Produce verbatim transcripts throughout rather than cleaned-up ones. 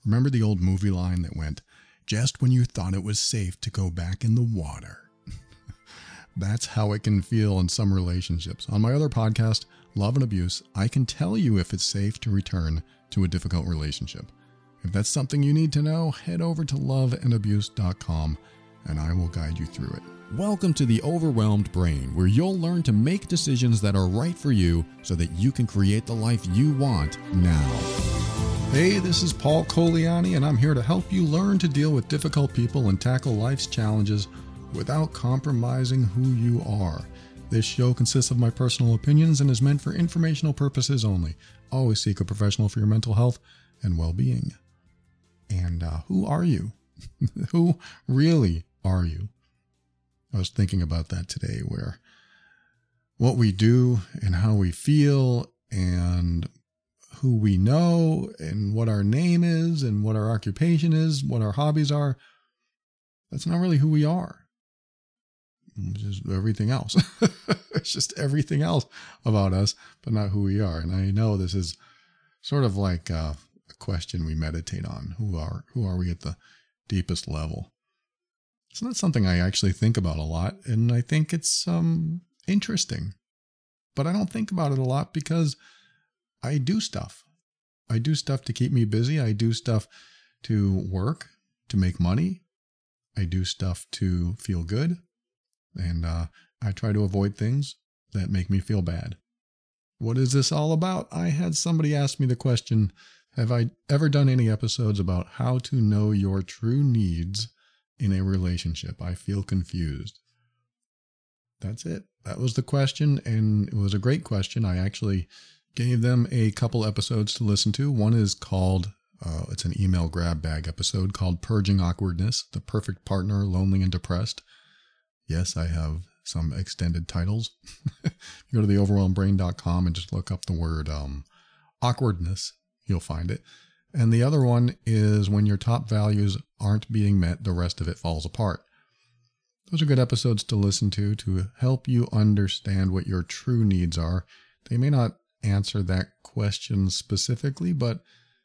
Remember the old movie line that went, "Just when you thought it was safe to go back in the water." That's how it can feel in some relationships. On my other podcast, Love and Abuse, I can tell you if it's safe to return to a difficult relationship. If that's something you need to know, head over to love and abuse dot com and I will guide you through it. Welcome to The Overwhelmed Brain, where you'll learn to make decisions that are right for you so that you can create the life you want now. Hey, this is Paul Coliani, and I'm here to help you learn to deal with difficult people and tackle life's challenges without compromising who you are. This show consists of my personal opinions and is meant for informational purposes only. Always seek a professional for your mental health and well-being. And uh, who are you? Who really are you? I was thinking about that today, where what we do and how we feel and who we know and what our name is and what our occupation is, what our hobbies are, that's not really who we are. It's just everything else. It's just everything else about us, but not who we are. And I know this is sort of like a, a question we meditate on. Who are, who are we at the deepest level? It's not something I actually think about a lot, and I think it's um, interesting. But I don't think about it a lot because I do stuff. I do stuff to keep me busy. I do stuff to work, to make money. I do stuff to feel good. And uh, I try to avoid things that make me feel bad. What is this all about? I had somebody ask me the question, have I ever done any episodes about how to know your true needs in a relationship? I feel confused. That's it. That was the question, and it was a great question. I actually gave them a couple episodes to listen to. One is called, uh, it's an email grab bag episode called Purging Awkwardness, The Perfect Partner, Lonely and Depressed. Yes, I have some extended titles. You go to the overwhelmed brain dot com and just look up the word um, awkwardness. You'll find it. And the other one is when your top values aren't being met, the rest of it falls apart. Those are good episodes to listen to to help you understand what your true needs are. They may not answer that question specifically, but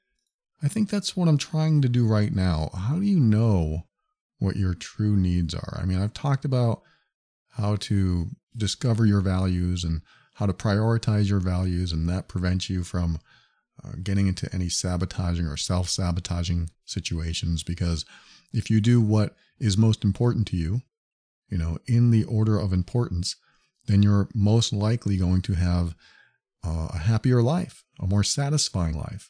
I think that's what I'm trying to do right now. How do you know what your true needs are? I mean, I've talked about how to discover your values and how to prioritize your values, and that prevents you from uh, getting into any sabotaging or self-sabotaging situations, because if you do what is most important to you, you know, in the order of importance, then you're most likely going to have uh, a happier life, a more satisfying life.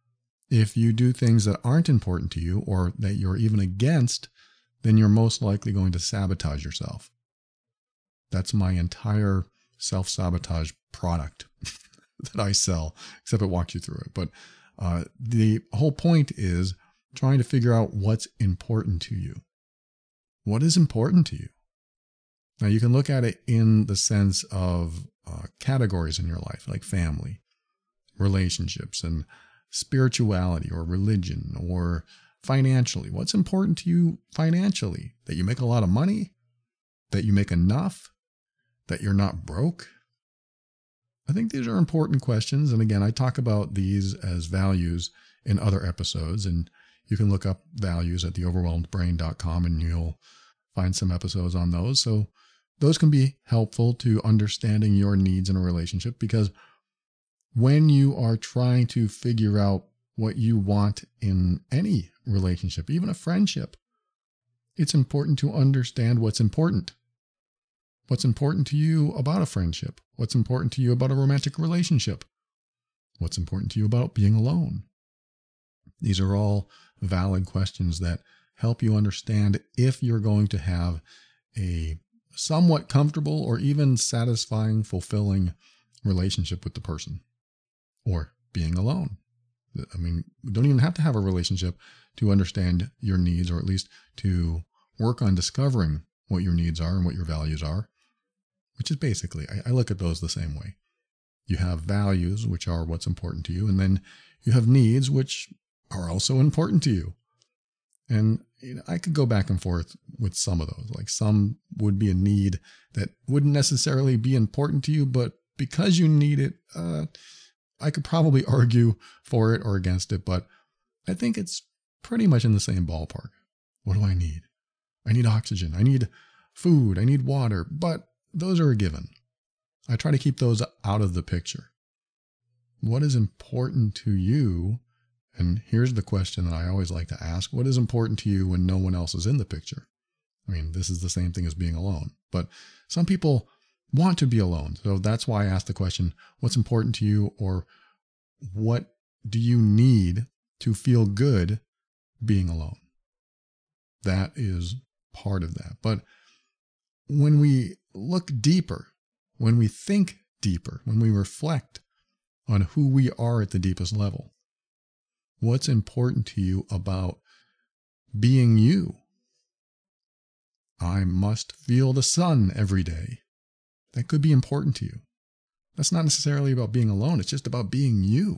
If you do things that aren't important to you or that you're even against, then you're most likely going to sabotage yourself. That's my entire self-sabotage product that I sell, except it walks you through it. But uh, the whole point is trying to figure out what's important to you. What is important to you? Now, you can look at it in the sense of uh, categories in your life, like family, relationships, and spirituality or religion, or financially. What's important to you financially? That you make a lot of money? That you make enough? That you're not broke? I think these are important questions. And again, I talk about these as values in other episodes, and you can look up values at the overwhelmed brain dot com and you'll find some episodes on those. So those can be helpful to understanding your needs in a relationship, because when you are trying to figure out what you want in any relationship, even a friendship, it's important to understand what's important. What's important to you about a friendship? What's important to you about a romantic relationship? What's important to you about being alone? These are all valid questions that help you understand if you're going to have a somewhat comfortable or even satisfying, fulfilling relationship with the person, or being alone. I mean, we don't even have to have a relationship to understand your needs, or at least to work on discovering what your needs are and what your values are, which is basically, I, I look at those the same way. You have values, which are what's important to you, and then you have needs, which are also important to you. And you know, I could go back and forth with some of those. Like some would be a need that wouldn't necessarily be important to you, but because you need it, uh, I could probably argue for it or against it. But I think it's pretty much in the same ballpark. What do I need? I need oxygen. I need food. I need water. But those are a given. I try to keep those out of the picture. What is important to you? And here's the question that I always like to ask. What is important to you when no one else is in the picture? I mean, this is the same thing as being alone. But some people want to be alone. So that's why I asked the question, what's important to you, or what do you need to feel good being alone? That is part of that. But when we look deeper, when we think deeper, when we reflect on who we are at the deepest level, what's important to you about being you? I must feel the sun every day. That could be important to you. That's not necessarily about being alone. It's just about being you.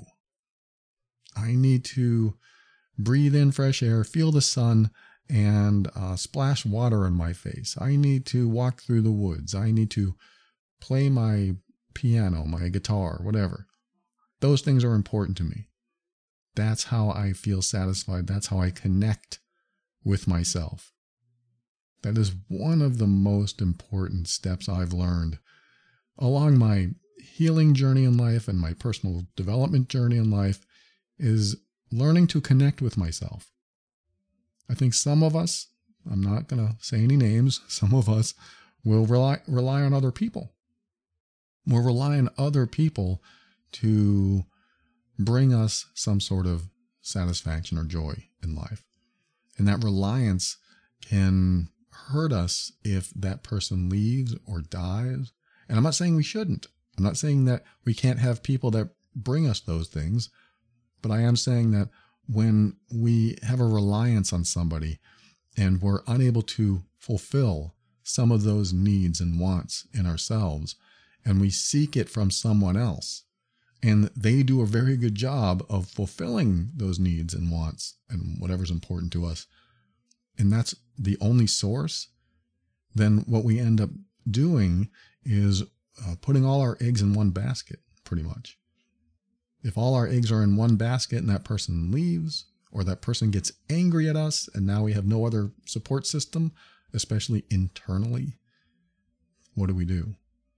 I need to breathe in fresh air, feel the sun, and uh, splash water on my face. I need to walk through the woods. I need to play my piano, my guitar, whatever. Those things are important to me. That's how I feel satisfied. That's how I connect with myself. That is one of the most important steps I've learned along my healing journey in life and my personal development journey in life, is learning to connect with myself. I think some of us, I'm not going to say any names, some of us will rely, rely on other people. We'll rely on other people to bring us some sort of satisfaction or joy in life. And that reliance can hurt us if that person leaves or dies. And I'm not saying we shouldn't. I'm not saying that we can't have people that bring us those things. But I am saying that when we have a reliance on somebody and we're unable to fulfill some of those needs and wants in ourselves, and we seek it from someone else, and they do a very good job of fulfilling those needs and wants and whatever's important to us, and that's the only source, then what we end up doing is uh, putting all our eggs in one basket, pretty much. If all our eggs are in one basket and that person leaves, or that person gets angry at us and now we have no other support system, especially internally, what do we do?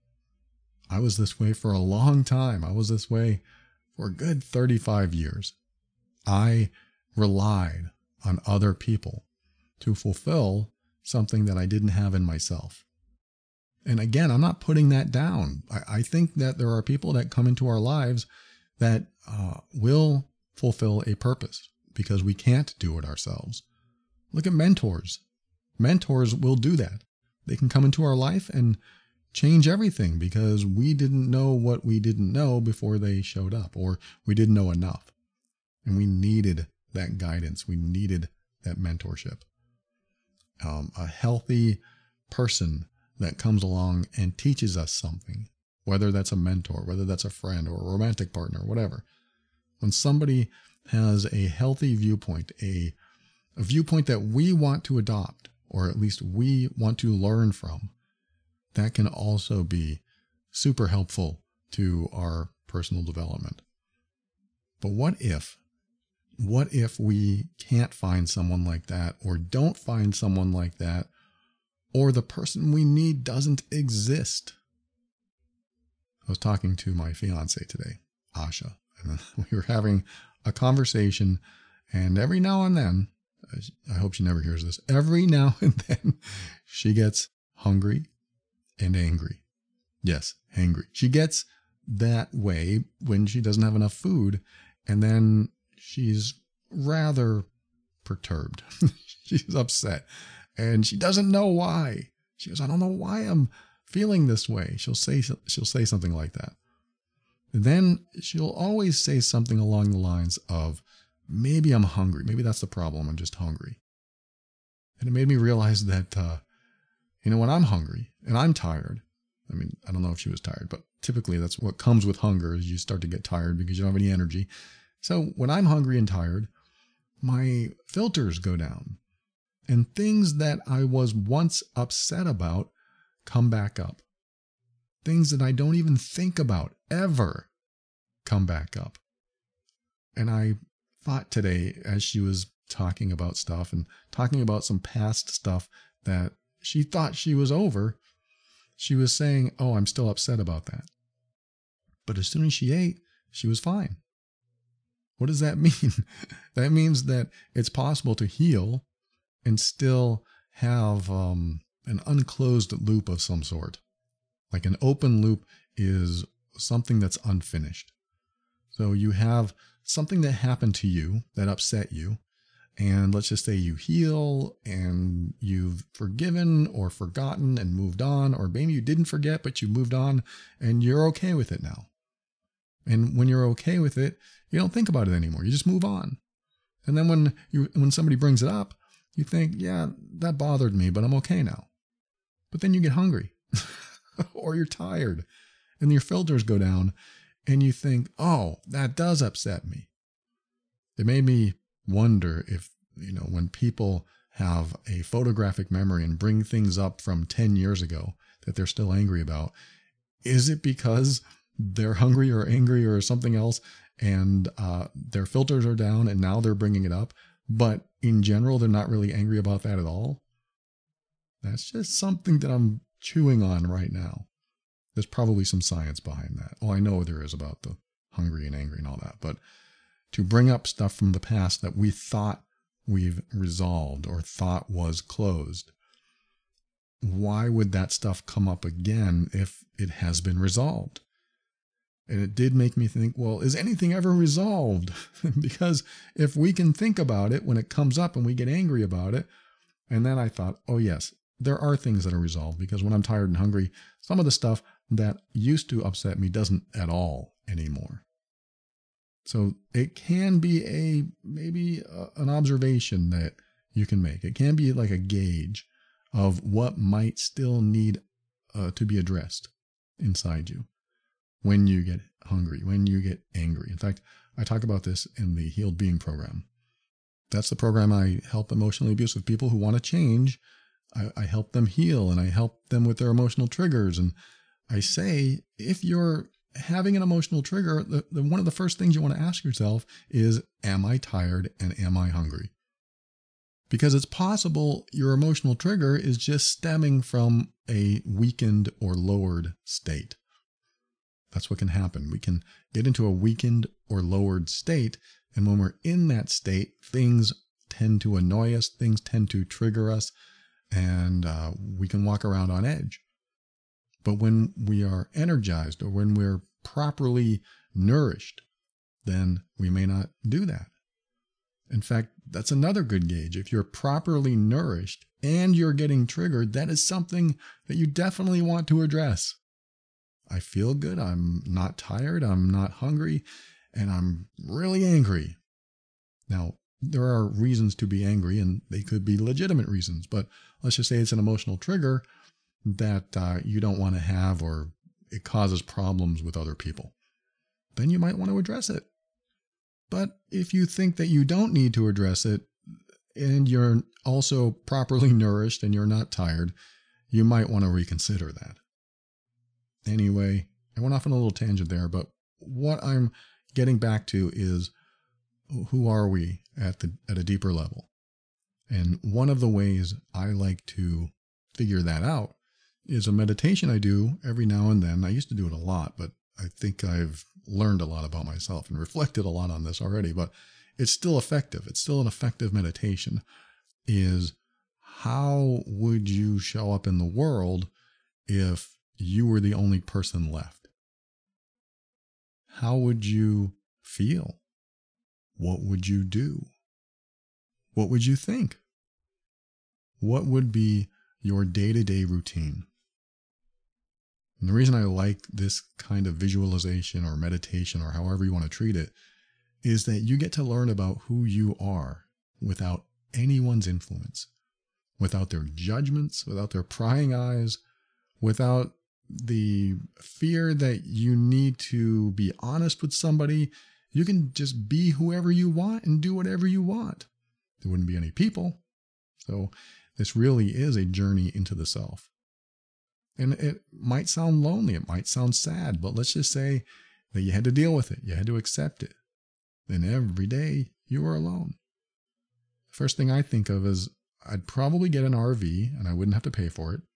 I was this way for a long time. I was this way for a good thirty-five years. I relied on other people to fulfill something that I didn't have in myself. And again, I'm not putting that down. I, I think that there are people that come into our lives that uh, will fulfill a purpose because we can't do it ourselves. Look at mentors. Mentors will do that. They can come into our life and change everything because we didn't know what we didn't know before they showed up, or we didn't know enough. And we needed that guidance. We needed that mentorship. Um, a healthy person that comes along and teaches us something, whether that's a mentor, whether that's a friend or a romantic partner, whatever. When somebody has a healthy viewpoint, a, a viewpoint that we want to adopt, or at least we want to learn from, that can also be super helpful to our personal development. But what if, what if we can't find someone like that, or don't find someone like that, or the person we need doesn't exist? I was talking to my fiance today, Asha, and we were having a conversation, and every now and then, I hope she never hears this, every now and then she gets hungry and angry. Yes, angry. She gets that way when she doesn't have enough food, and then she's rather perturbed. She's upset, and she doesn't know why. She goes, I don't know why I'm feeling this way. She'll say she'll say something like that. And then she'll always say something along the lines of, maybe I'm hungry. Maybe that's the problem. I'm just hungry. And it made me realize that, uh, you know, when I'm hungry and I'm tired, I mean, I don't know if she was tired, but typically that's what comes with hunger, is you start to get tired because you don't have any energy. So when I'm hungry and tired, my filters go down, and things that I was once upset about come back up. Things that I don't even think about ever come back up. And I thought today, as she was talking about stuff and talking about some past stuff that she thought she was over. She was saying, oh, I'm still upset about that. But as soon as she ate, she was fine. What does that mean? That means that it's possible to heal and still have um, an unclosed loop of some sort. Like an open loop is something that's unfinished. So you have something that happened to you that upset you. And let's just say you heal and you've forgiven or forgotten and moved on, or maybe you didn't forget, but you moved on and you're okay with it now. And when you're okay with it, you don't think about it anymore. You just move on. And then when you when somebody brings it up, you think, yeah, that bothered me, but I'm okay now. But then you get hungry or you're tired and your filters go down and you think, oh, that does upset me. It made me wonder if, you know, when people have a photographic memory and bring things up from ten years ago that they're still angry about, is it because they're hungry or angry or something else and uh, their filters are down and now they're bringing it up, but in general, they're not really angry about that at all? That's just something that I'm chewing on right now. There's probably some science behind that. Oh, I know there is about the hungry and angry and all that, but to bring up stuff from the past that we thought we've resolved or thought was closed, why would that stuff come up again if it has been resolved? And it did make me think, well, is anything ever resolved? Because if we can think about it when it comes up and we get angry about it, and then I thought, oh yes, there are things that are resolved, because when I'm tired and hungry, some of the stuff that used to upset me doesn't at all anymore. So it can be a maybe a, an observation that you can make. It can be like a gauge of what might still need uh, to be addressed inside you when you get hungry, when you get angry. In fact, I talk about this in the Healed Being program. That's the program I help emotionally abusive people who want to change. I, I help them heal and I help them with their emotional triggers. And I say, if you're having an emotional trigger, the, the, one of the first things you want to ask yourself is, am I tired and am I hungry? Because it's possible your emotional trigger is just stemming from a weakened or lowered state. That's what can happen. We can get into a weakened or lowered state. And when we're in that state, things tend to annoy us. Things tend to trigger us. And uh, we can walk around on edge. But when we are energized or when we're properly nourished, then we may not do that. In fact, that's another good gauge. If you're properly nourished and you're getting triggered, that is something that you definitely want to address. I feel good. I'm not tired. I'm not hungry. And I'm really angry. Now, there are reasons to be angry, and they could be legitimate reasons. But let's just say it's an emotional trigger that uh, you don't want to have, or it causes problems with other people. Then you might want to address it. But if you think that you don't need to address it, and you're also properly nourished and you're not tired, you might want to reconsider that. Anyway, I went off on a little tangent there, but what I'm getting back to is, who are we at the at a deeper level? And one of the ways I like to figure that out is a meditation I do every now and then. I used to do it a lot, but I think I've learned a lot about myself and reflected a lot on this already, but it's still effective. It's still an effective meditation. Is how would you show up in the world if you were the only person left? How would you feel? What would you do? What would you think? What would be your day-to-day routine? And the reason I like this kind of visualization or meditation, or however you want to treat it, is that you get to learn about who you are without anyone's influence, without their judgments, without their prying eyes, without the fear that you need to be honest with somebody. You can just be whoever you want and do whatever you want. There wouldn't be any people. So this really is a journey into the self. And it might sound lonely. It might sound sad, but let's just say that you had to deal with it. You had to accept it. Then every day you were alone. first thing I think of is I'd probably get an R V and I wouldn't have to pay for it.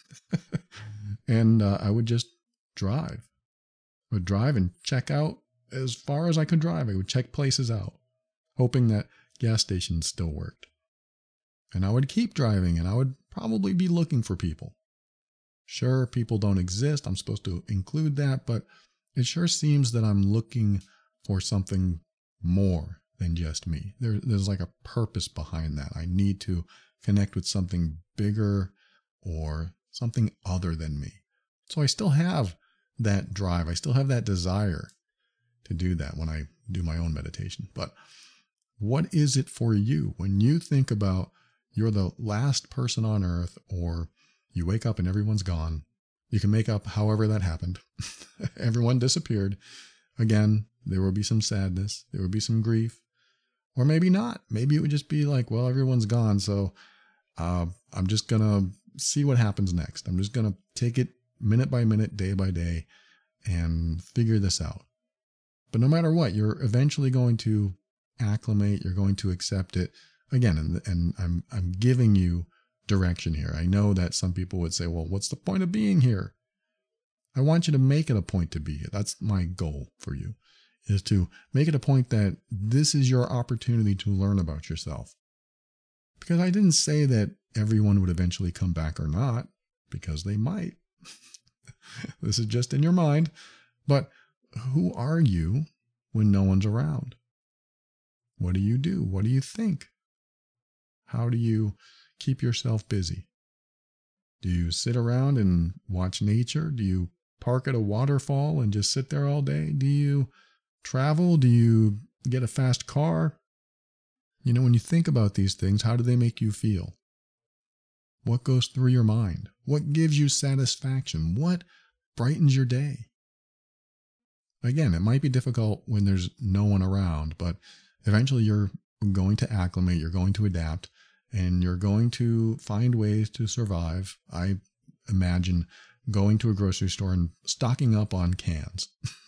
and uh, I would just drive. I would drive and check out as far as I could drive. I would check places out, hoping that gas stations still worked. And I would keep driving, and I would probably be looking for people. Sure, people don't exist. I'm supposed to include that, but it sure seems that I'm looking for something more than just me. There, there's like a purpose behind that. I need to connect with something bigger or something other than me. So I still have that drive. I still have that desire to do that when I do my own meditation. But what is it for you when you think about you're the last person on earth, or you wake up and everyone's gone? You can make up however that happened. Everyone disappeared. Again, there will be some sadness. There will be some grief. Or maybe not. Maybe it would just be like, well, everyone's gone, so uh, I'm just going to see what happens next. I'm just going to take it minute by minute, day by day, and figure this out. But no matter what, you're eventually going to acclimate. You're going to accept it. Again, and, and I'm I'm giving you direction here. I know that some people would say, well, what's the point of being here? I want you to make it a point to be here. That's my goal for you, is to make it a point that this is your opportunity to learn about yourself. Because I didn't say that everyone would eventually come back or not, because they might. This is just in your mind. But who are you when no one's around? What do you do? What do you think? How do you keep yourself busy? Do you sit around and watch nature? Do you park at a waterfall and just sit there all day? Do you travel? Do you get a fast car? You know, when you think about these things, how do they make you feel? What goes through your mind? What gives you satisfaction? What brightens your day? Again, it might be difficult when there's no one around, but eventually you're going to acclimate, you're going to adapt, and you're going to find ways to survive. I imagine going to a grocery store and stocking up on cans.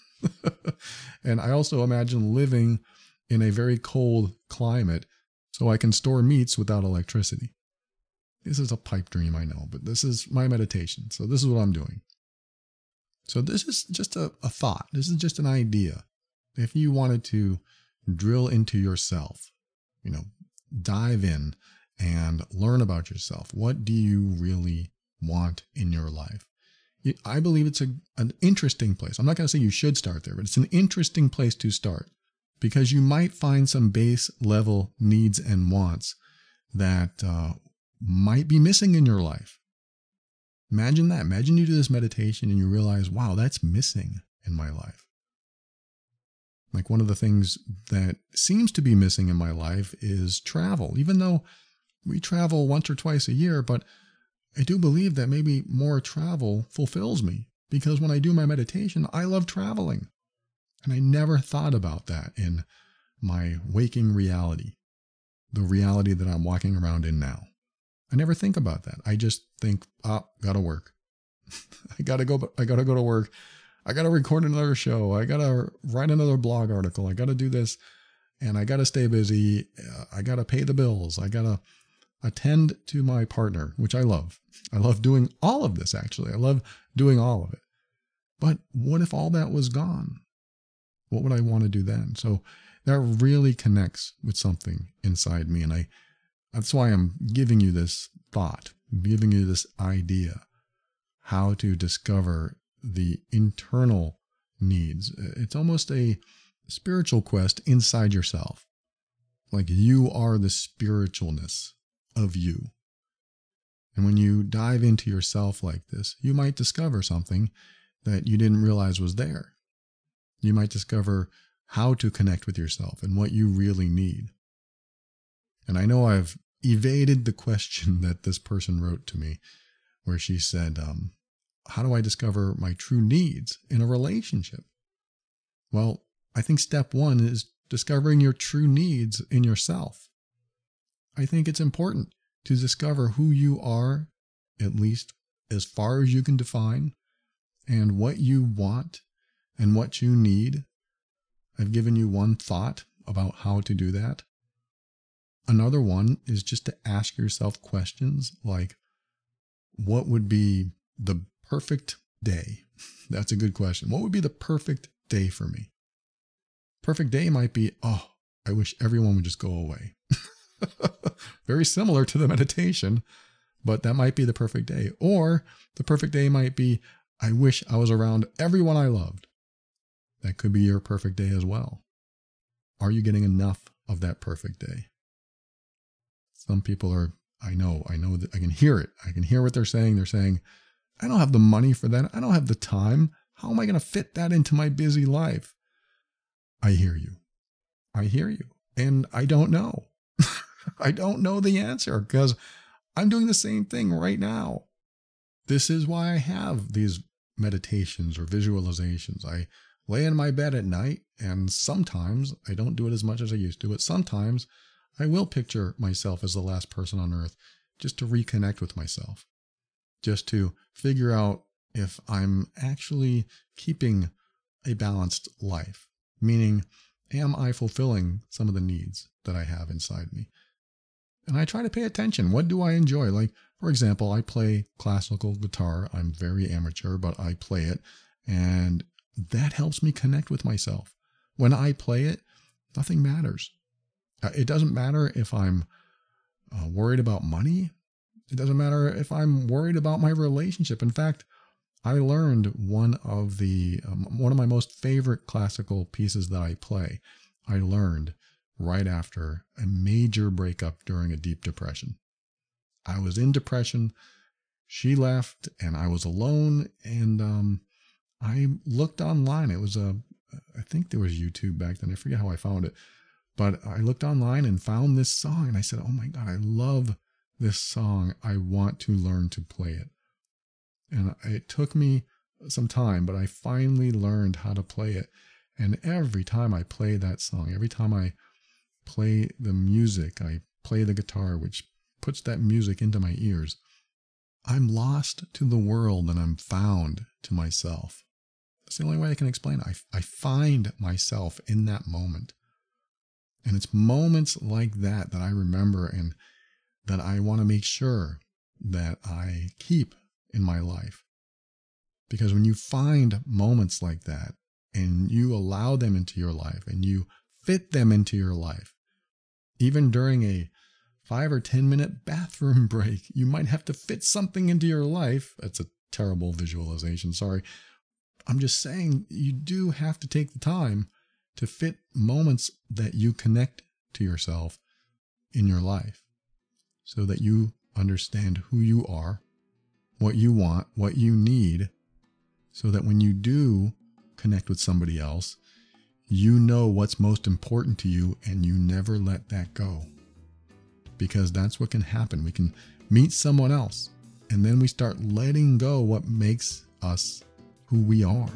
And I also imagine living in a very cold climate so I can store meats without electricity. This is a pipe dream, I know, but this is my meditation. So this is what I'm doing. So this is just a, a thought. This is just an idea. If you wanted to drill into yourself, you know, dive in and learn about yourself. What do you really want in your life? I believe it's a, an interesting place. I'm not going to say you should start there, but it's an interesting place to start, because you might find some base level needs and wants that uh, might be missing in your life. Imagine that. Imagine you do this meditation and you realize, wow, that's missing in my life. Like one of the things that seems to be missing in my life is travel, even though we travel once or twice a year, but I do believe that maybe more travel fulfills me, because when I do my meditation, I love traveling. And I never thought about that in my waking reality, the reality that I'm walking around in now. I never think about that. I just think, ah, gotta work. I gotta go, I gotta go to work. I gotta record another show. I gotta write another blog article. I gotta do this, and I gotta stay busy. I gotta pay the bills. I gotta attend to my partner, which I love. I love doing all of this, actually. I love doing all of it. But what if all that was gone? What would I want to do then? So that really connects with something inside me. And I, that's why I'm giving you this thought, giving you this idea, how to discover the internal needs. It's almost a spiritual quest inside yourself. Like you are the spiritualness of you. And when you dive into yourself like this, you might discover something that you didn't realize was there. You might discover how to connect with yourself and what you really need. And I know I've evaded the question that this person wrote to me, where she said, um, how do I discover my true needs in a relationship? Well, I think step one is discovering your true needs in yourself. I think it's important to discover who you are, at least as far as you can define, and what you want and what you need. I've given you one thought about how to do that. Another one is just to ask yourself questions like, what would be the perfect day? That's a good question. What would be the perfect day for me? Perfect day might be, oh, I wish everyone would just go away. Very similar to the meditation, but that might be the perfect day. Or the perfect day might be, I wish I was around everyone I loved. That could be your perfect day as well. Are you getting enough of that perfect day? Some people are, I know, I know that I can hear it. I can hear what they're saying. They're saying, I don't have the money for that. I don't have the time. How am I going to fit that into my busy life? I hear you. I hear you. And I don't know. I don't know the answer because I'm doing the same thing right now. This is why I have these meditations or visualizations. I lay in my bed at night, and sometimes I don't do it as much as I used to, but sometimes I will picture myself as the last person on earth just to reconnect with myself, just to figure out if I'm actually keeping a balanced life, meaning, am I fulfilling some of the needs that I have inside me? And I try to pay attention. What do I enjoy? Like, for example, I play classical guitar. I'm very amateur, but I play it. And that helps me connect with myself. When I play it, nothing matters. It doesn't matter if I'm uh, worried about money. It doesn't matter if I'm worried about my relationship. In fact, I learned one of the um, one of my most favorite classical pieces that I play. I learned right after a major breakup during a deep depression. I was in depression. She left, and I was alone. And um, I looked online. It was a, I think there was YouTube back then. I forget how I found it, but I looked online and found this song, and I said, "Oh my God, I love this song. I want to learn to play it." And it took me some time, but I finally learned how to play it. And every time I play that song, every time I play the music, I play the guitar, which puts that music into my ears, I'm lost to the world and I'm found to myself. That's the only way I can explain it. I, I find myself in that moment. And it's moments like that that I remember and that I want to make sure that I keep in my life. Because when you find moments like that and you allow them into your life and you fit them into your life, even during a five or ten minute bathroom break, you might have to fit something into your life. That's a terrible visualization. Sorry. I'm just saying you do have to take the time to fit moments that you connect to yourself in your life so that you understand who you are, what you want, what you need, so that when you do connect with somebody else, you know what's most important to you and you never let that go. Because that's what can happen. We can meet someone else and then we start letting go what makes us who we are.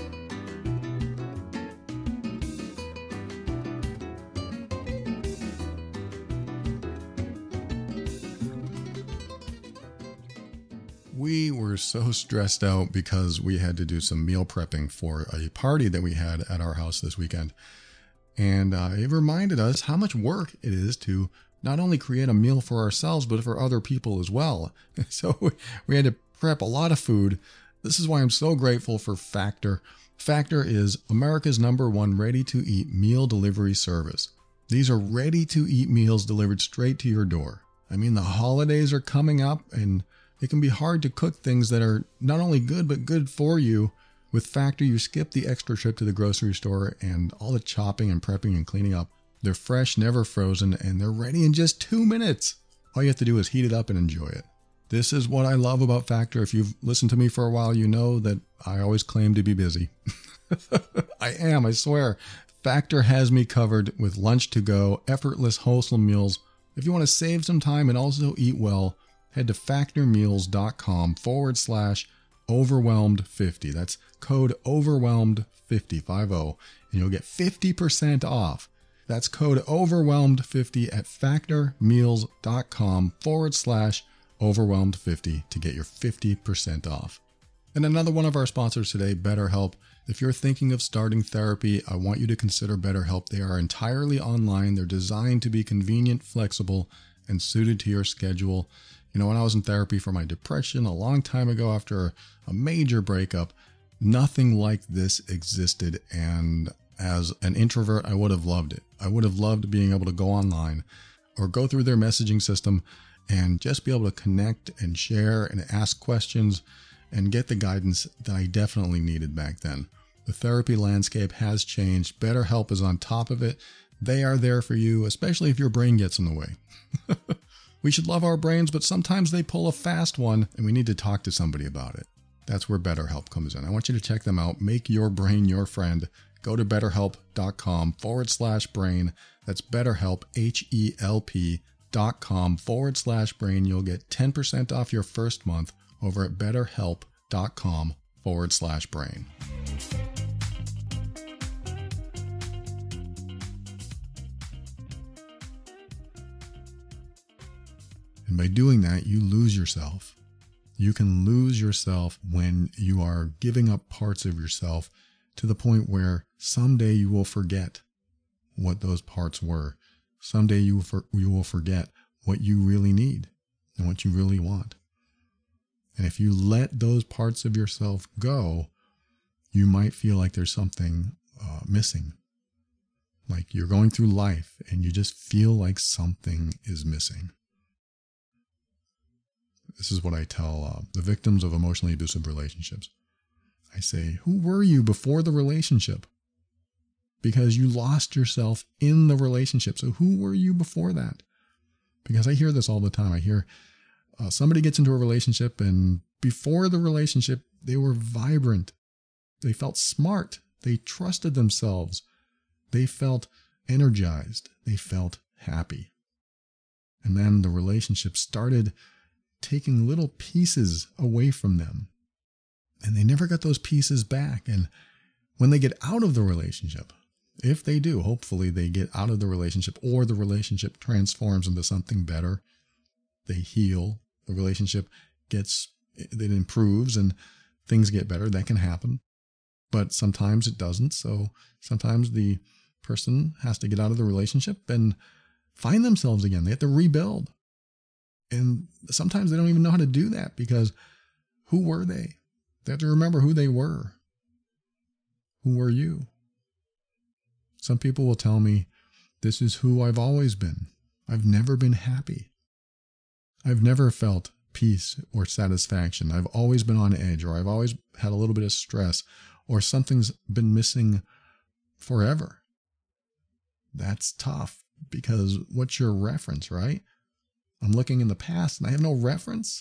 We were so stressed out because we had to do some meal prepping for a party that we had at our house this weekend. And uh, it reminded us how much work it is to not only create a meal for ourselves, but for other people as well. So we had to prep a lot of food. This is why I'm so grateful for Factor. Factor is America's number one ready-to-eat meal delivery service. These are ready-to-eat meals delivered straight to your door. I mean, the holidays are coming up and it can be hard to cook things that are not only good, but good for you. With Factor, you skip the extra trip to the grocery store and all the chopping and prepping and cleaning up. They're fresh, never frozen, and they're ready in just two minutes. All you have to do is heat it up and enjoy it. This is what I love about Factor. If you've listened to me for a while, you know that I always claim to be busy. I am, I swear. Factor has me covered with lunch to go, effortless, wholesome meals. If you want to save some time and also eat well, head to factormeals.com forward slash overwhelmed 50. That's code overwhelmed fifty, five oh, and you'll get fifty percent off. That's code overwhelmed fifty at factormeals.com forward slash overwhelmed 50 to get your fifty percent off. And another one of our sponsors today, BetterHelp. If you're thinking of starting therapy, I want you to consider BetterHelp. They are entirely online. They're designed to be convenient, flexible, and suited to your schedule. You know, when I was in therapy for my depression a long time ago after a major breakup, nothing like this existed. And as an introvert, I would have loved it. I would have loved being able to go online or go through their messaging system and just be able to connect and share and ask questions and get the guidance that I definitely needed back then. The therapy landscape has changed. BetterHelp is on top of it. They are there for you, especially if your brain gets in the way. We should love our brains, but sometimes they pull a fast one and we need to talk to somebody about it. That's where BetterHelp comes in. I want you to check them out. Make your brain your friend. Go to betterhelp.com forward slash brain. That's BetterHelp, H-E-L-P dot com forward slash brain. You'll get ten percent off your first month over at betterhelp.com forward slash brain. And by doing that, you lose yourself. You can lose yourself when you are giving up parts of yourself to the point where someday you will forget what those parts were. Someday you will, for, you will forget what you really need and what you really want. And if you let those parts of yourself go, you might feel like there's something uh, missing. Like you're going through life and you just feel like something is missing. This is what I tell uh, the victims of emotionally abusive relationships. I say, who were you before the relationship? Because you lost yourself in the relationship. So who were you before that? Because I hear this all the time. I hear uh, somebody gets into a relationship and before the relationship, they were vibrant. They felt smart. They trusted themselves. They felt energized. They felt happy. And then the relationship started taking little pieces away from them. And they never got those pieces back. And when they get out of the relationship, if they do, hopefully they get out of the relationship or the relationship transforms into something better. They heal. The relationship gets, it improves and things get better. That can happen. But sometimes it doesn't. So sometimes the person has to get out of the relationship and find themselves again. They have to rebuild. And sometimes they don't even know how to do that because who were they? They have to remember who they were. Who were you? Some people will tell me, this is who I've always been. I've never been happy. I've never felt peace or satisfaction. I've always been on edge, or I've always had a little bit of stress, or something's been missing forever. That's tough because what's your reference, right? I'm looking in the past and I have no reference.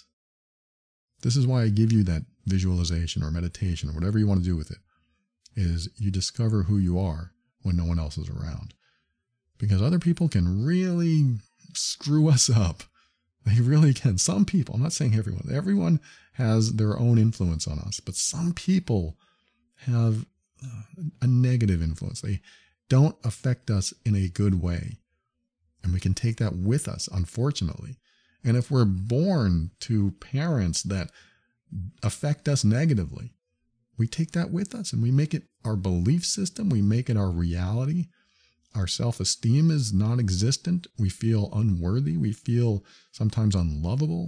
This is why I give you that visualization or meditation or whatever you want to do with it, is you discover who you are when no one else is around. Because other people can really screw us up. They really can. Some people, I'm not saying everyone, everyone has their own influence on us, but some people have a negative influence. They don't affect us in a good way. And we can take that with us, unfortunately. And if we're born to parents that affect us negatively, we take that with us and we make it our belief system. We make it our reality. Our self-esteem is non-existent. We feel unworthy. We feel sometimes unlovable.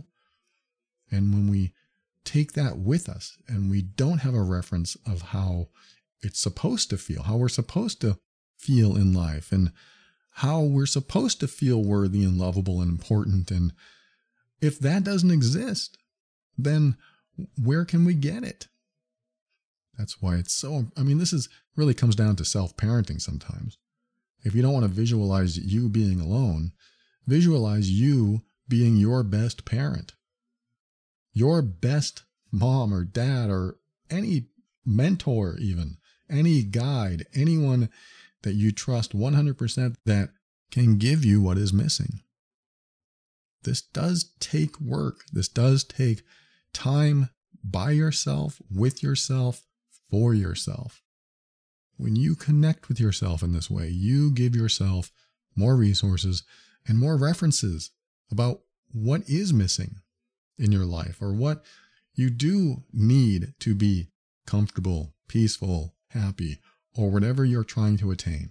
And when we take that with us and we don't have a reference of how it's supposed to feel, how we're supposed to feel in life, and how we're supposed to feel worthy and lovable and important. And if that doesn't exist, then where can we get it? That's why it's so, I mean, this is really comes down to self-parenting sometimes. If you don't want to visualize you being alone, visualize you being your best parent, your best mom or dad, or any mentor even, any guide, anyone that you trust one hundred percent that can give you what is missing. This does take work. This does take time by yourself, with yourself, for yourself. When you connect with yourself in this way, you give yourself more resources and more references about what is missing in your life, or what You do need to be comfortable, peaceful, happy, or whatever you're trying to attain.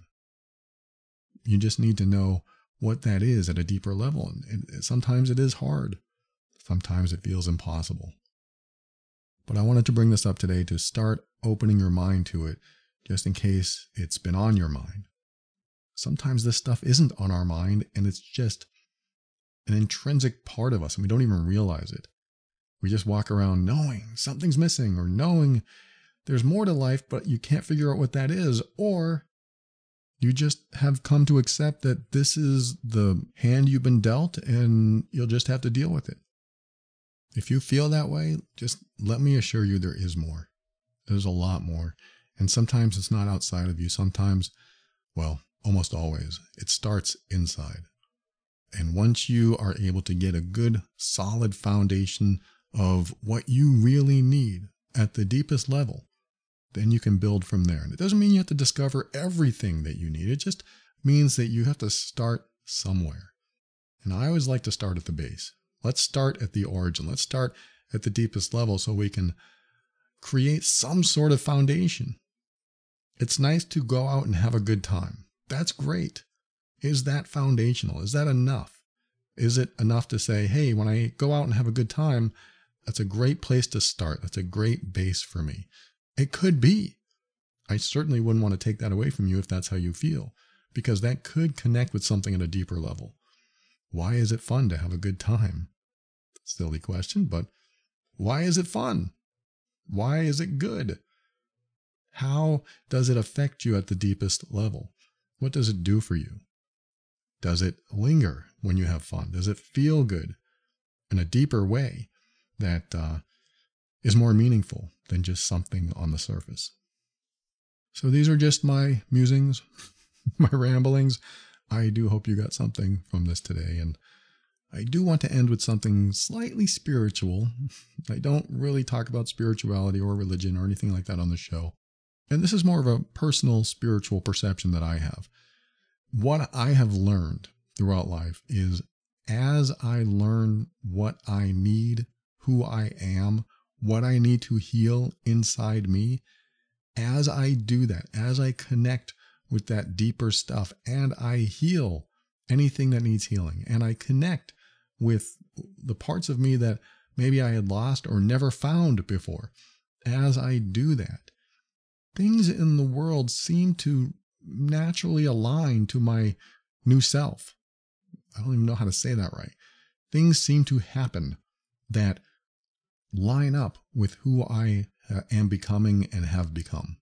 You just need to know what that is at a deeper level. And sometimes it is hard. Sometimes it feels impossible. But I wanted to bring this up today to start opening your mind to it, just in case it's been on your mind. Sometimes this stuff isn't on our mind, and it's just an intrinsic part of us, and we don't even realize it. We just walk around knowing something's missing, or knowing there's more to life, but you can't figure out what that is, or you just have come to accept that this is the hand you've been dealt, and you'll just have to deal with it. If you feel that way, just let me assure you there is more. There's a lot more. And sometimes it's not outside of you. Sometimes, well, almost always, it starts inside. And once you are able to get a good, solid foundation of what you really need at the deepest level, then you can build from there. And it doesn't mean you have to discover everything that you need. It just means that you have to start somewhere. And I always like to start at the base. Let's start at the origin. Let's start at the deepest level so we can create some sort of foundation. It's nice to go out and have a good time. That's great. Is that foundational? Is that enough? Is it enough to say, hey, when I go out and have a good time, that's a great place to start. That's a great base for me. It could be. I certainly wouldn't want to take that away from you if that's how you feel, because that could connect with something at a deeper level. Why is it fun to have a good time? Silly question, but why is it fun? Why is it good? How does it affect you at the deepest level? What does it do for you? Does it linger when you have fun? Does it feel good in a deeper way that uh, is more meaningful than just something on the surface? So these are just my musings, my ramblings. I do hope you got something from this today. And I do want to end with something slightly spiritual. I don't really talk about spirituality or religion or anything like that on the show. And this is more of a personal spiritual perception that I have. What I have learned throughout life is as I learn what I need, who I am, what I need to heal inside me, as I do that, as I connect with that deeper stuff and I heal anything that needs healing, and I connect with the parts of me that maybe I had lost or never found before, as I do that, things in the world seem to naturally align to my new self. I don't even know how to say that right. Things seem to happen that line up with who I am becoming and have become.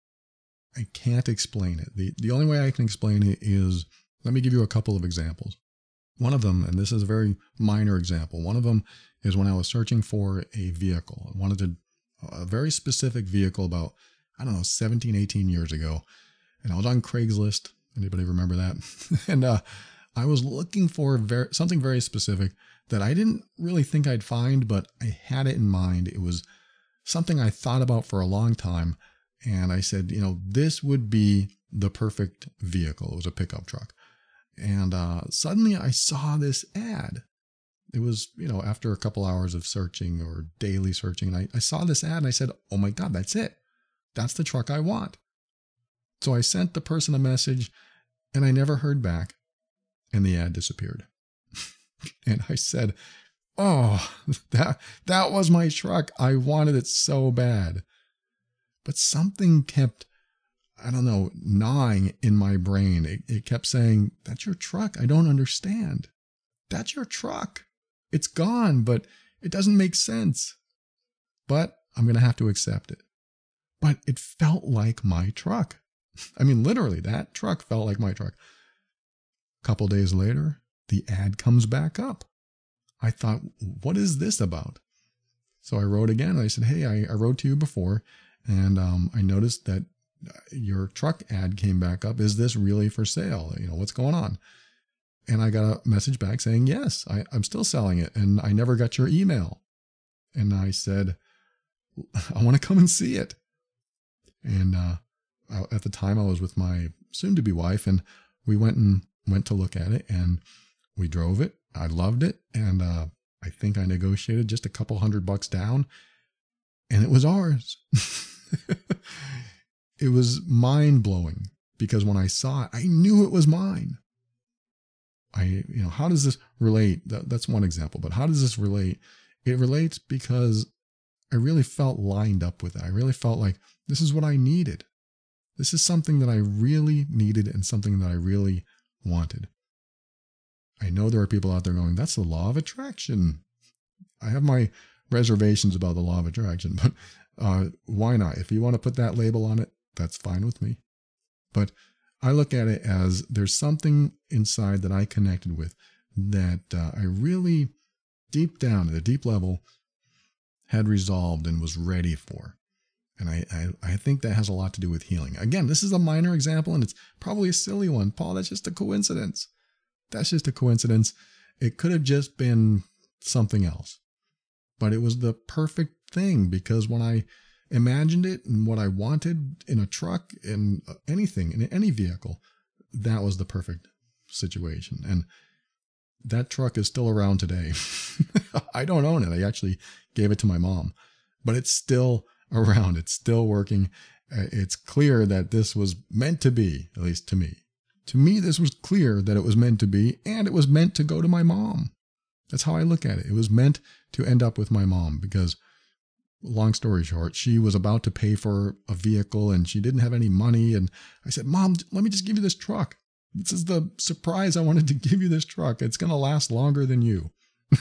I can't explain it. The, the only way I can explain it is, let me give you a couple of examples. One of them, and this is a very minor example, one of them is when I was searching for a vehicle. I wanted to, a very specific vehicle about, I don't know, seventeen, eighteen years ago. And I was on Craigslist. Anybody remember that? and uh, I was looking for very, something very specific that I didn't really think I'd find, but I had it in mind. It was something I thought about for a long time. And I said, you know, this would be the perfect vehicle. It was a pickup truck. And uh, suddenly I saw this ad. It was, you know, after a couple hours of searching or daily searching, and I, I saw this ad and I said, oh my God, that's it. That's the truck I want. So I sent the person a message and I never heard back, and the ad disappeared. And I said, oh, that, that was my truck. I wanted it so bad. But something kept, I don't know, gnawing in my brain. It, it kept saying, that's your truck. I don't understand. That's your truck. It's gone, but it doesn't make sense. But I'm going to have to accept it. But it felt like my truck. I mean, literally, that truck felt like my truck. A couple days later, the ad comes back up. I thought, what is this about? So I wrote again. And I said, hey, I, I wrote to you before, and um, I noticed that your truck ad came back up. Is this really for sale? You know, what's going on? And I got a message back saying, yes, I, I'm still selling it. And I never got your email. And I said, I want to come and see it. And uh, at the time I was with my soon to be wife, and we went and went to look at it, and we drove it. I loved it. And uh, I think I negotiated just a couple hundred bucks down, and it was ours. It was mind blowing because when I saw it, I knew it was mine. I, you know, how does this relate? That, that's one example, but how does this relate? It relates because I really felt lined up with it. I really felt like this is what I needed. This is something that I really needed and something that I really wanted. I know there are people out there going, that's the law of attraction. I have my reservations about the law of attraction, but uh, why not? If you want to put that label on it, that's fine with me. But I look at it as there's something inside that I connected with that uh, I really, deep down at a deep level, had resolved and was ready for. And I, I, I think that has a lot to do with healing. Again, this is a minor example, and it's probably a silly one. Paul, that's just a coincidence. That's just a coincidence. It could have just been something else. But it was the perfect thing because when I imagined it and what I wanted in a truck, in anything, in any vehicle, that was the perfect situation. And that truck is still around today. I don't own it. I actually gave it to my mom, but it's still around. It's still working. It's clear that this was meant to be, at least to me. To me, this was clear that it was meant to be, and it was meant to go to my mom. That's how I look at it. It was meant to end up with my mom because, long story short, she was about to pay for a vehicle and she didn't have any money. And I said, Mom, let me just give you this truck. This is the surprise. I wanted to give you this truck. It's going to last longer than you,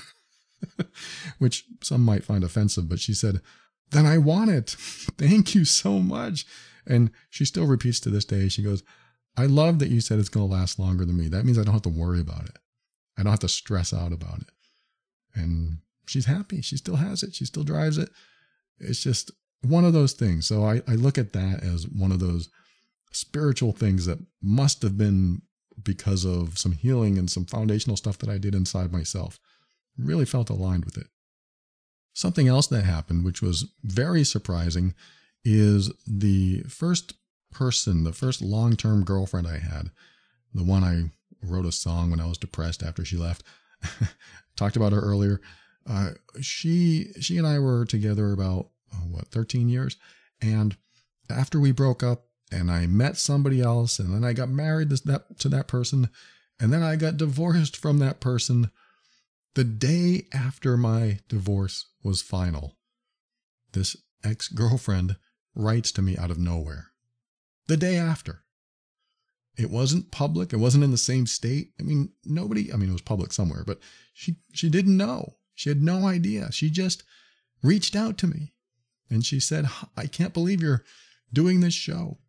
which some might find offensive. But she said, then I want it. Thank you so much. And she still repeats to this day. She goes, I love that you said it's going to last longer than me. That means I don't have to worry about it. I don't have to stress out about it. And she's happy. She still has it. She still drives it. It's just one of those things. So I, I look at that as one of those spiritual things that must have been because of some healing and some foundational stuff that I did inside myself. Really felt aligned with it. Something else that happened, which was very surprising, is the first person, the first long-term girlfriend I had, the one I wrote a song when I was depressed after she left, talked about her earlier. Uh, she she and I were together about, oh, what, thirteen years? And after we broke up and I met somebody else and then I got married to that, to that person and then I got divorced from that person, the day after my divorce was final, this ex-girlfriend writes to me out of nowhere. The day after. It wasn't public. It wasn't in the same state. I mean, nobody, I mean, it was public somewhere, but she, she didn't know. She had no idea. She just reached out to me and she said, I can't believe you're doing this show.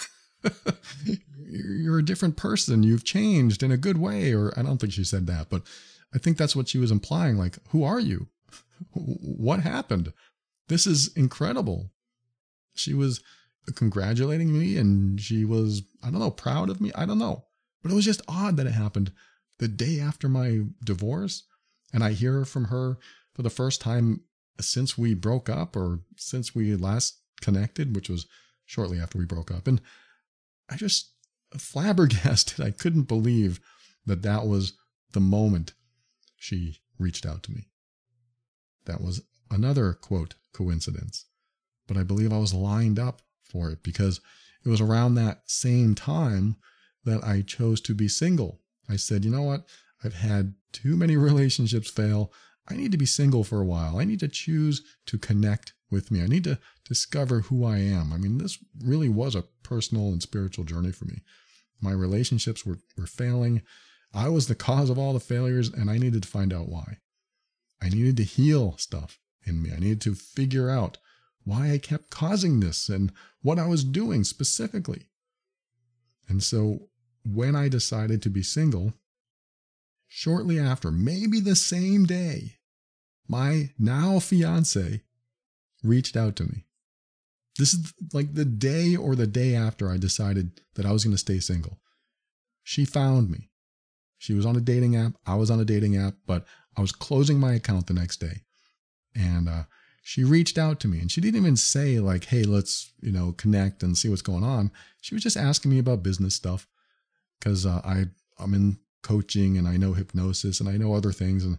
You're a different person. You've changed in a good way. Or I don't think she said that, but I think that's what she was implying. Like, who are you? What happened? This is incredible. She was congratulating me and she was, I don't know, proud of me. I don't know. But it was just odd that it happened the day after my divorce. And I hear from her for the first time since we broke up or since we last connected, which was shortly after we broke up. And I just flabbergasted. I couldn't believe that that was the moment she reached out to me. That was another, quote, coincidence. But I believe I was lined up for it because it was around that same time that I chose to be single. I said, you know what? I've had too many relationships fail. I need to be single for a while. I need to choose to connect with me. I need to discover who I am. I mean, this really was a personal and spiritual journey for me. My relationships were, were failing. I was the cause of all the failures, and I needed to find out why. I needed to heal stuff in me. I needed to figure out why I kept causing this and what I was doing specifically. And so when I decided to be single, shortly after, maybe the same day, my now fiance reached out to me. This is like the day or the day after I decided that I was going to stay single. She found me. She was on a dating app. I was on a dating app, but I was closing my account the next day. And uh, she reached out to me and she didn't even say like, hey, let's, you know, connect and see what's going on. She was just asking me about business stuff because uh, I, I'm in coaching and I know hypnosis and I know other things. And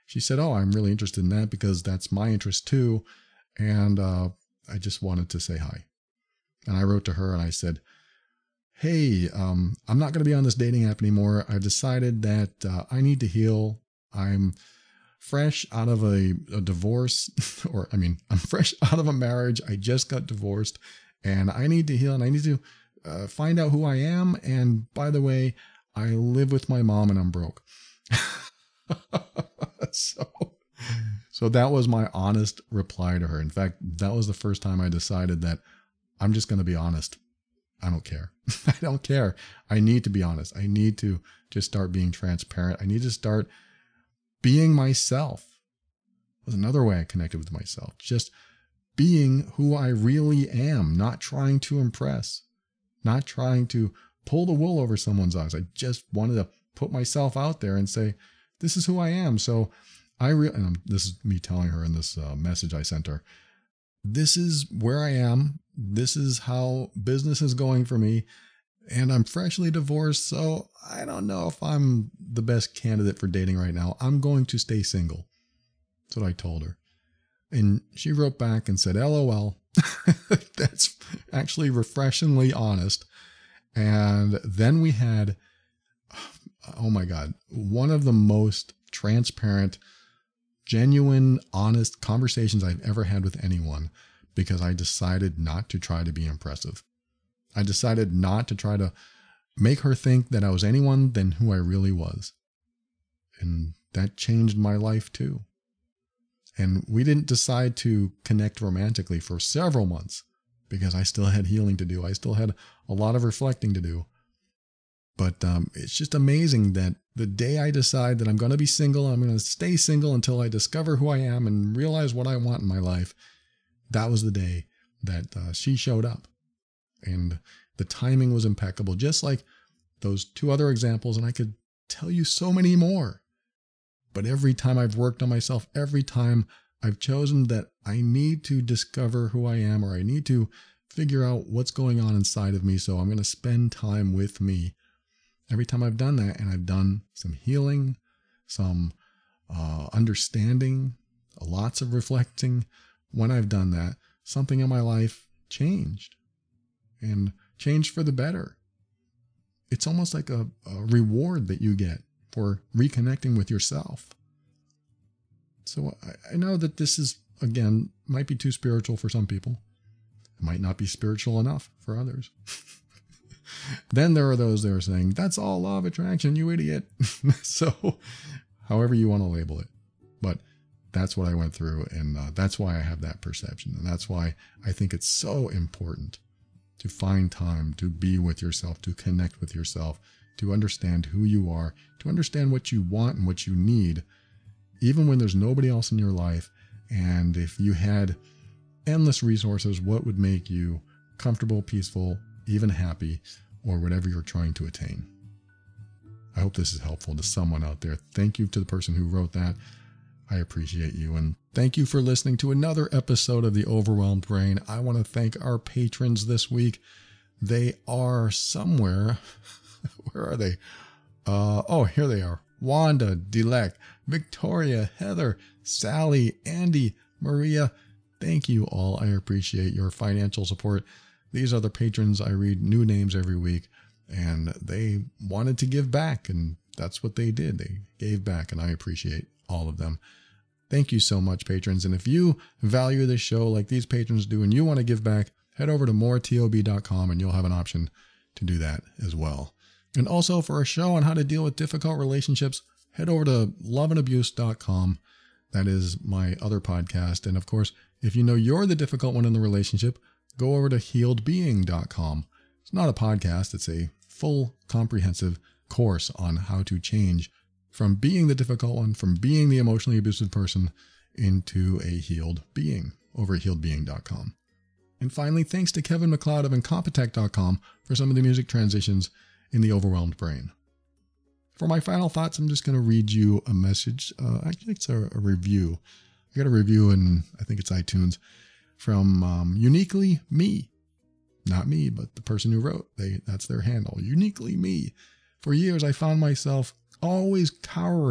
she said, oh, I'm really interested in that because that's my interest too. And uh, I just wanted to say hi. And I wrote to her and I said, hey, um, I'm not going to be on this dating app anymore. I've decided that uh, I need to heal. I'm fresh out of a, a divorce, or I mean, I'm fresh out of a marriage. I just got divorced and I need to heal and I need to uh, find out who I am. And by the way, I live with my mom and I'm broke. so, so that was my honest reply to her. In fact, that was the first time I decided that I'm just going to be honest. I don't care. I don't care. I need to be honest. I need to just start being transparent. I need to start being myself. Was another way I connected with myself. Just being who I really am, not trying to impress, not trying to pull the wool over someone's eyes. I just wanted to put myself out there and say, this is who I am. So I really, and this is me telling her in this uh, message I sent her, this is where I am. This is how business is going for me. And I'm freshly divorced. So I don't know if I'm the best candidate for dating right now. I'm going to stay single. That's what I told her. And she wrote back and said, LOL. That's actually refreshingly honest. And then we had, oh my God, one of the most transparent, genuine, honest conversations I've ever had with anyone, because I decided not to try to be impressive. I decided not to try to make her think that I was anyone than who I really was. And that changed my life too. And we didn't decide to connect romantically for several months because I still had healing to do. I still had a lot of reflecting to do. But um, it's just amazing that the day I decide that I'm going to be single, I'm going to stay single until I discover who I am and realize what I want in my life, that was the day that uh, she showed up. And the timing was impeccable, just like those two other examples. And I could tell you so many more. But every time I've worked on myself, every time I've chosen that I need to discover who I am, or I need to figure out what's going on inside of me, so I'm going to spend time with me. Every time I've done that, and I've done some healing, some uh, understanding, lots of reflecting, when I've done that, something in my life changed, and changed for the better. It's almost like a, a reward that you get for reconnecting with yourself. So I, I know that this is, again, might be too spiritual for some people. It might not be spiritual enough for others. Then there are those that are saying, that's all law of attraction, you idiot. So however you want to label it. But that's what I went through. And uh, that's why I have that perception. And that's why I think it's so important to find time to be with yourself, to connect with yourself, to understand who you are, to understand what you want and what you need, even when there's nobody else in your life. And if you had endless resources, what would make you comfortable, peaceful, even happy, or whatever you're trying to attain? I hope this is helpful to someone out there. Thank you to the person who wrote that. I appreciate you. And thank you for listening to another episode of The Overwhelmed Brain. I want to thank our patrons this week. They are somewhere. Where are they? Uh, oh, here they are. Wanda, Dilek, Victoria, Heather, Sally, Andy, Maria. Thank you all. I appreciate your financial support. These are the patrons. I read new names every week, and they wanted to give back, and that's what they did. They gave back, and I appreciate all of them. Thank you so much, patrons. And if you value this show like these patrons do and you want to give back, head over to more tob dot com and you'll have an option to do that as well. And also, for a show on how to deal with difficult relationships, head over to love and abuse dot com. That is my other podcast. And of course, if you know you're the difficult one in the relationship, go over to healed being dot com. It's not a podcast. It's a full, comprehensive course on how to change from being the difficult one, from being the emotionally abusive person, into a healed being over at healed being dot com. And finally, thanks to Kevin MacLeod of Incompetech dot com for some of the music transitions in The Overwhelmed Brain. For my final thoughts, I'm just going to read you a message. Uh, actually, it's a, a review. I got a review in, I think it's iTunes, from um, Uniquely Me. Not me, but the person who wrote. They That's their handle. Uniquely Me. For years, I found myself always cowering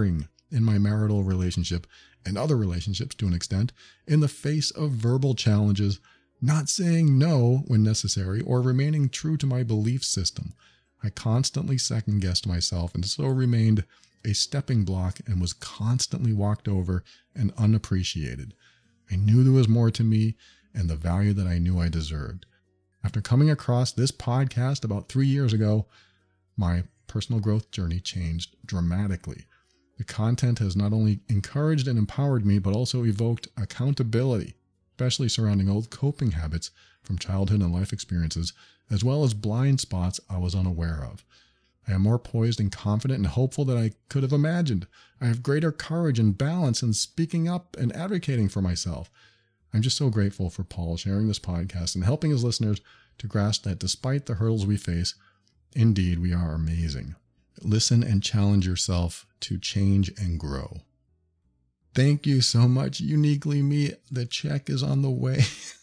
in my marital relationship and other relationships to an extent in the face of verbal challenges, not saying no when necessary, or remaining true to my belief system. I constantly second-guessed myself and so remained a stepping block and was constantly walked over and unappreciated. I knew there was more to me and the value that I knew I deserved. After coming across this podcast about three years ago, my personal growth journey changed dramatically. The content has not only encouraged and empowered me, but also evoked accountability, especially surrounding old coping habits from childhood and life experiences, as well as blind spots I was unaware of. I am more poised and confident and hopeful than I could have imagined. I have greater courage and balance in speaking up and advocating for myself. I'm just so grateful for Paul sharing this podcast and helping his listeners to grasp that despite the hurdles we face, indeed we are amazing. Listen and challenge yourself to change and grow. Thank you so much, Uniquely Me. The check is on the way.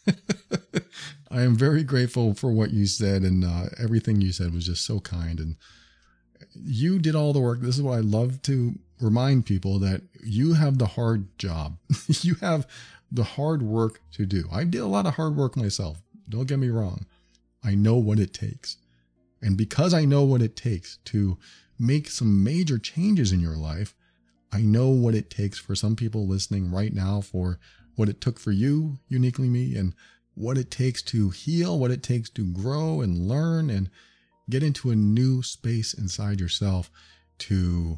I am very grateful for what you said, and uh, everything you said was just so kind. And you did all the work. This is what I love to remind people, that you have the hard job. You have the hard work to do. I did a lot of hard work myself. Don't get me wrong. I know what it takes. And because I know what it takes to make some major changes in your life, I know what it takes for some people listening right now, for what it took for you, Uniquely Me, and what it takes to heal, what it takes to grow and learn and get into a new space inside yourself to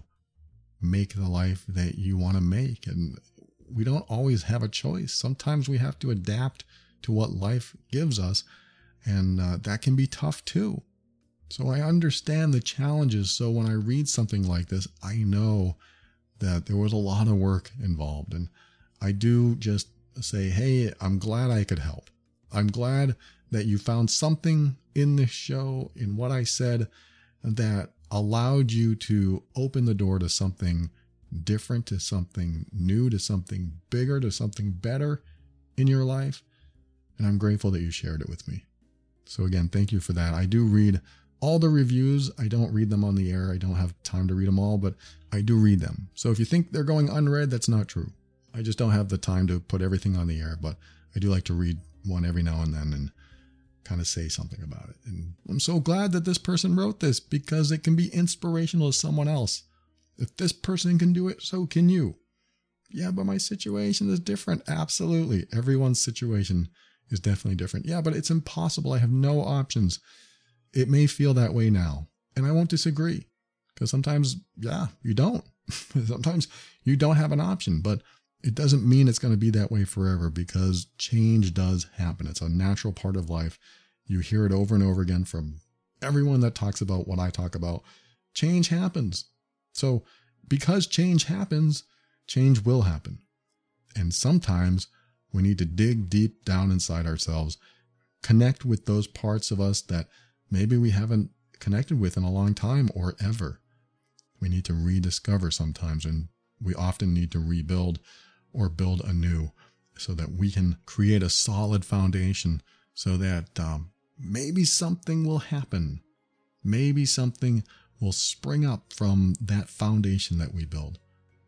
make the life that you want to make. And we don't always have a choice. Sometimes we have to adapt to what life gives us, and uh, that can be tough too. So I understand the challenges. So when I read something like this, I know that there was a lot of work involved. And I do just say, hey, I'm glad I could help. I'm glad that you found something in this show, in what I said, that allowed you to open the door to something different, to something new, to something bigger, to something better in your life. And I'm grateful that you shared it with me. So again, thank you for that. I do read all the reviews. I don't read them on the air. I don't have time to read them all, but I do read them. So if you think they're going unread, that's not true. I just don't have the time to put everything on the air, but I do like to read one every now and then and kind of say something about it. And I'm so glad that this person wrote this, because it can be inspirational to someone else. If this person can do it, so can you. Yeah, but my situation is different. Absolutely. Everyone's situation is definitely different. Yeah, but it's impossible. I have no options. It may feel that way now, and I won't disagree, because sometimes, yeah, you don't. Sometimes you don't have an option, but it doesn't mean it's going to be that way forever, because change does happen. It's a natural part of life. You hear it over and over again from everyone that talks about what I talk about. Change happens. So because change happens, change will happen. And sometimes we need to dig deep down inside ourselves, connect with those parts of us that maybe we haven't connected with in a long time or ever. We need to rediscover sometimes, and we often need to rebuild or build anew so that we can create a solid foundation, so that um, maybe something will happen. Maybe something will spring up from that foundation that we build.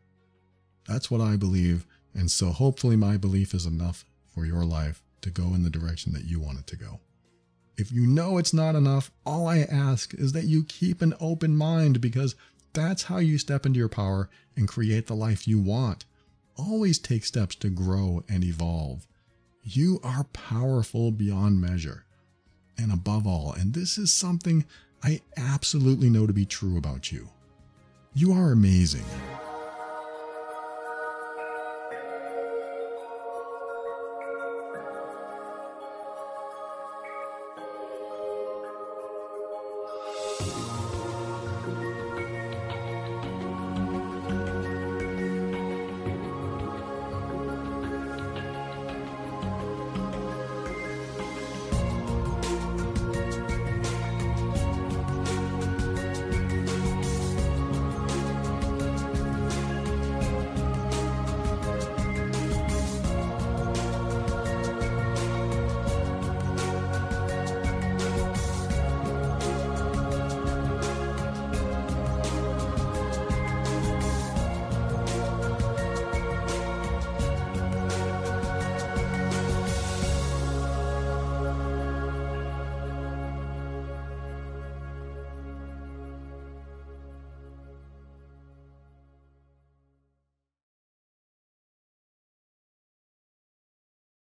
That's what I believe. And so hopefully my belief is enough for your life to go in the direction that you want it to go. If you know it's not enough, all I ask is that you keep an open mind, because that's how you step into your power and create the life you want. Always take steps to grow and evolve. You are powerful beyond measure. And above all, and this is something I absolutely know to be true about you, you are amazing.